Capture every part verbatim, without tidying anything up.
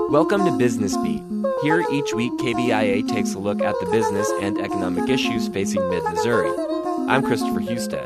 Welcome to Business Beat. Here each week, K B I A takes a look at the business and economic issues facing mid-Missouri. I'm Christopher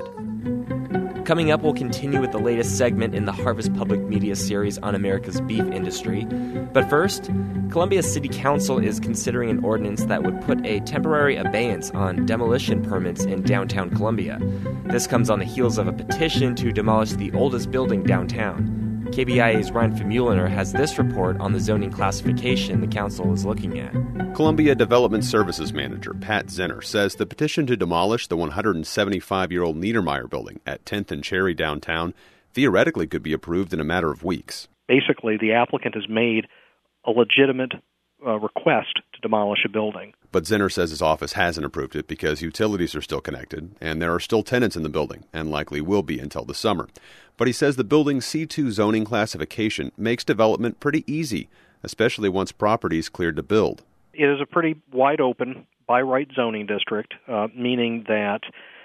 Husted. Coming up, we'll continue with the latest segment in the Harvest Public Media series on America's beef industry. But first, Columbia City Council is considering an ordinance that would put a temporary abeyance on demolition permits in downtown Columbia. This comes on the heels of a petition to demolish the oldest building downtown. K B I A's Ryan Famuliner has this report on the zoning classification the council is looking at. Columbia Development Services Manager Pat Zinner says the petition to demolish the one hundred seventy-five-year-old Niedermeyer building at tenth and Cherry downtown theoretically could be approved in a matter of weeks. Basically, the applicant has made a legitimate uh, request to demolish a building. But Zinner says his office hasn't approved it because utilities are still connected, and there are still tenants in the building, and likely will be until the summer. But he says the building's C two zoning classification makes development pretty easy, especially once property is cleared to build. It is a pretty wide-open, by-right zoning district, uh, meaning that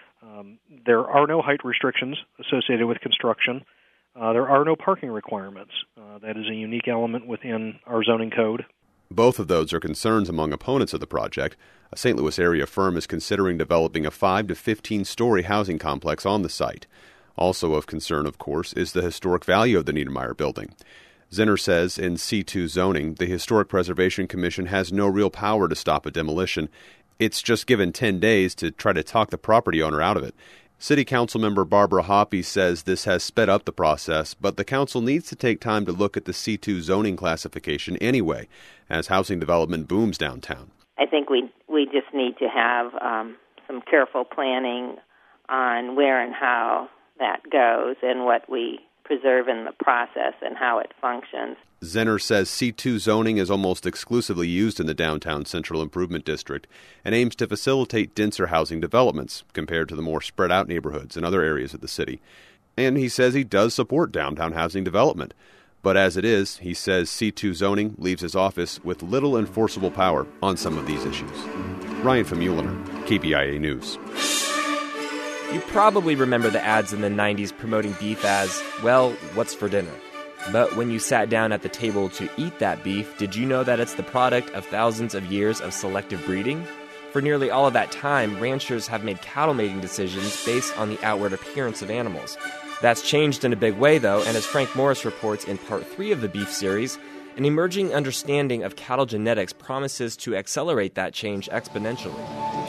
um, there are no height restrictions associated with construction. Uh, there are no parking requirements. Uh, that is a unique element within our zoning code. Both of those are concerns among opponents of the project. A Saint Louis area firm is considering developing a five to fifteen-story housing complex on the site. Also of concern, of course, is the historic value of the Niedermeyer building. Zinner says in C two zoning, the Historic Preservation Commission has no real power to stop a demolition. It's just given ten days to try to talk the property owner out of it. City Council member Barbara Hoppe says this has sped up the process, but the council needs to take time to look at the C two zoning classification anyway, as housing development booms downtown. I think we we just need to have um, some careful planning on where and how that goes and what we preserve in the process and how it functions. Zinner says C two zoning is almost exclusively used in the downtown Central Improvement District and aims to facilitate denser housing developments compared to the more spread out neighborhoods in other areas of the city. And he says he does support downtown housing development. But as it is, he says C two zoning leaves his office with little enforceable power on some of these issues. Ryan Famuliner, K B I A News. You probably remember the ads in the nineties promoting beef as, well, what's for dinner? But when you sat down at the table to eat that beef, did you know that it's the product of thousands of years of selective breeding? For nearly all of that time, ranchers have made cattle mating decisions based on the outward appearance of animals. That's changed in a big way, though, and as Frank Morris reports in part three of the Beef series, an emerging understanding of cattle genetics promises to accelerate that change exponentially.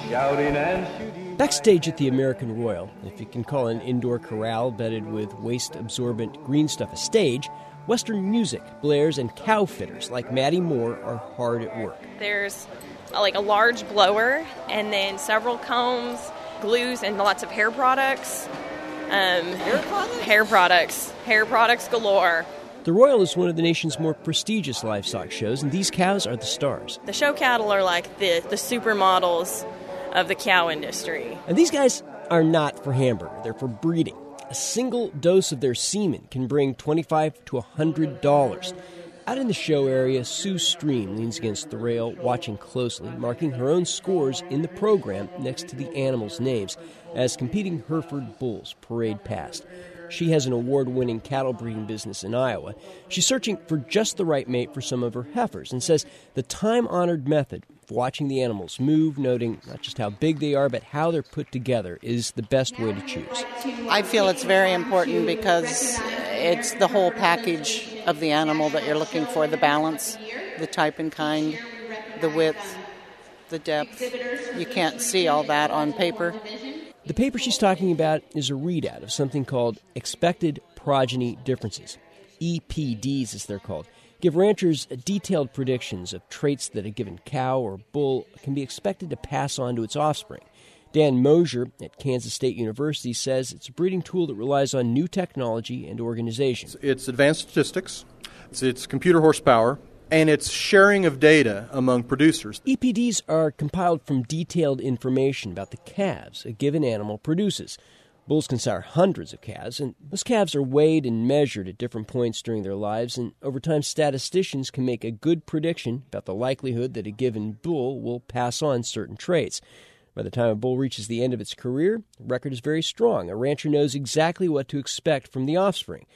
Backstage at the American Royal, if you can call an indoor corral bedded with waste-absorbent green stuff a stage, Western music blares and cow fitters like Maddie Moore are hard at work. There's uh, like a large blower and then several combs, glues, and lots of hair products. Um, hair products? Hair products. Hair products galore. The Royal is one of the nation's more prestigious livestock shows, and these cows are the stars. The show cattle are like the, the supermodels of the cow industry. And these guys are not for hamburger, they're for breeding. A single dose of their semen can bring twenty-five to one hundred dollars. Out in the show area, Sue Stream leans against the rail, watching closely, marking her own scores in the program next to the animals' names as competing Hereford bulls parade past. She has an award-winning cattle breeding business in Iowa. She's searching for just the right mate for some of her heifers and says the time-honored method of watching the animals move, noting not just how big they are, but how they're put together, is the best way to choose. I feel it's very important because it's the whole package of the animal that you're looking for, the balance, the type and kind, the width, the depth. You can't see all that on paper. The paper she's talking about is a readout of something called Expected Progeny Differences. E P Ds, as they're called, give ranchers detailed predictions of traits that a given cow or bull can be expected to pass on to its offspring. Dan Mosier at Kansas State University says it's a breeding tool that relies on new technology and organization. It's advanced statistics, it's, it's computer horsepower, and it's sharing of data among producers. E P Ds are compiled from detailed information about the calves a given animal produces. Bulls can sire hundreds of calves, and those calves are weighed and measured at different points during their lives, and over time statisticians can make a good prediction about the likelihood that a given bull will pass on certain traits. By the time a bull reaches the end of its career, the record is very strong. A rancher knows exactly what to expect from the offspring.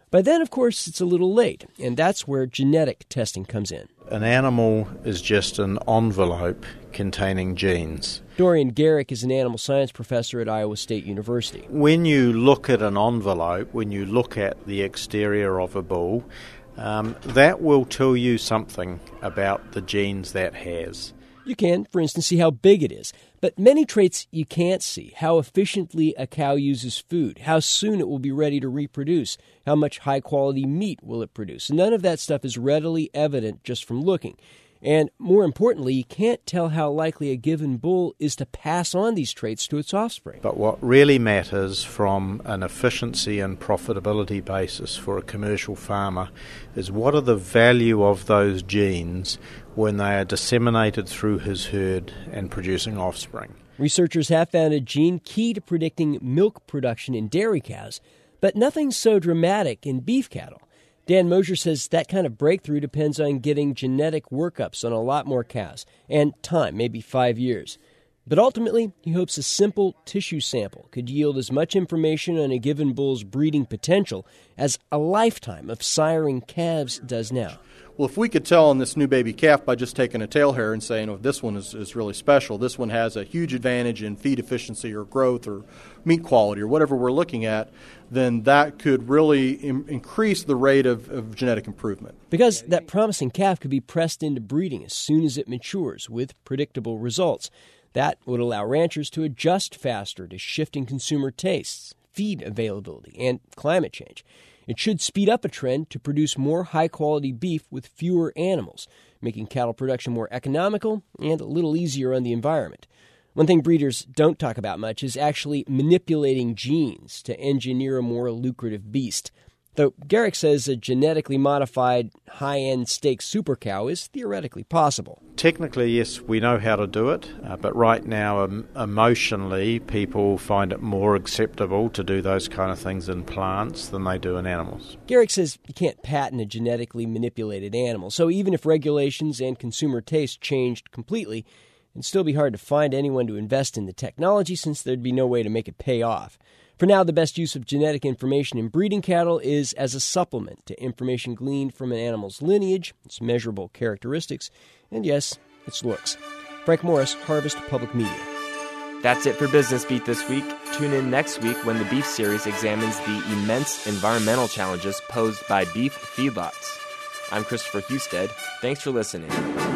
By then, of course, it's a little late, and that's where genetic testing comes in. An animal is just an envelope containing genes. Dorian Garrick is an animal science professor at Iowa State University. When you look at an envelope, when you look at the exterior of a bull, um, that will tell you something about the genes that has. You can, for instance, see how big it is. But many traits you can't see. How efficiently a cow uses food, how soon it will be ready to reproduce, how much high-quality meat will it produce. None of that stuff is readily evident just from looking. And more importantly, you can't tell how likely a given bull is to pass on these traits to its offspring. But what really matters from an efficiency and profitability basis for a commercial farmer is what are the value of those genes when they are disseminated through his herd and producing offspring. Researchers have found a gene key to predicting milk production in dairy cows, but nothing so dramatic in beef cattle. Dan Mosier says that kind of breakthrough depends on getting genetic workups on a lot more cows, and time, maybe five years. But ultimately, he hopes a simple tissue sample could yield as much information on a given bull's breeding potential as a lifetime of siring calves does now. Well, if we could tell on this new baby calf by just taking a tail hair and saying, oh, this one is, is really special, this one has a huge advantage in feed efficiency or growth or meat quality or whatever we're looking at, then that could really im- increase the rate of, of genetic improvement. Because that promising calf could be pressed into breeding as soon as it matures with predictable results. That would allow ranchers to adjust faster to shifting consumer tastes, feed availability, and climate change. It should speed up a trend to produce more high-quality beef with fewer animals, making cattle production more economical and a little easier on the environment. One thing breeders don't talk about much is actually manipulating genes to engineer a more lucrative beast. Though Garrick says a genetically modified high-end steak super cow is theoretically possible. Technically, yes, we know how to do it, uh, but right now, um, emotionally, people find it more acceptable to do those kind of things in plants than they do in animals. Garrick says you can't patent a genetically manipulated animal, so even if regulations and consumer taste changed completely, it'd still be hard to find anyone to invest in the technology since there'd be no way to make it pay off. For now, the best use of genetic information in breeding cattle is as a supplement to information gleaned from an animal's lineage, its measurable characteristics, and yes, its looks. Frank Morris, Harvest Public Media. That's it for Business Beat this week. Tune in next week when the Beef Series examines the immense environmental challenges posed by beef feedlots. I'm Christopher Husted. Thanks for listening.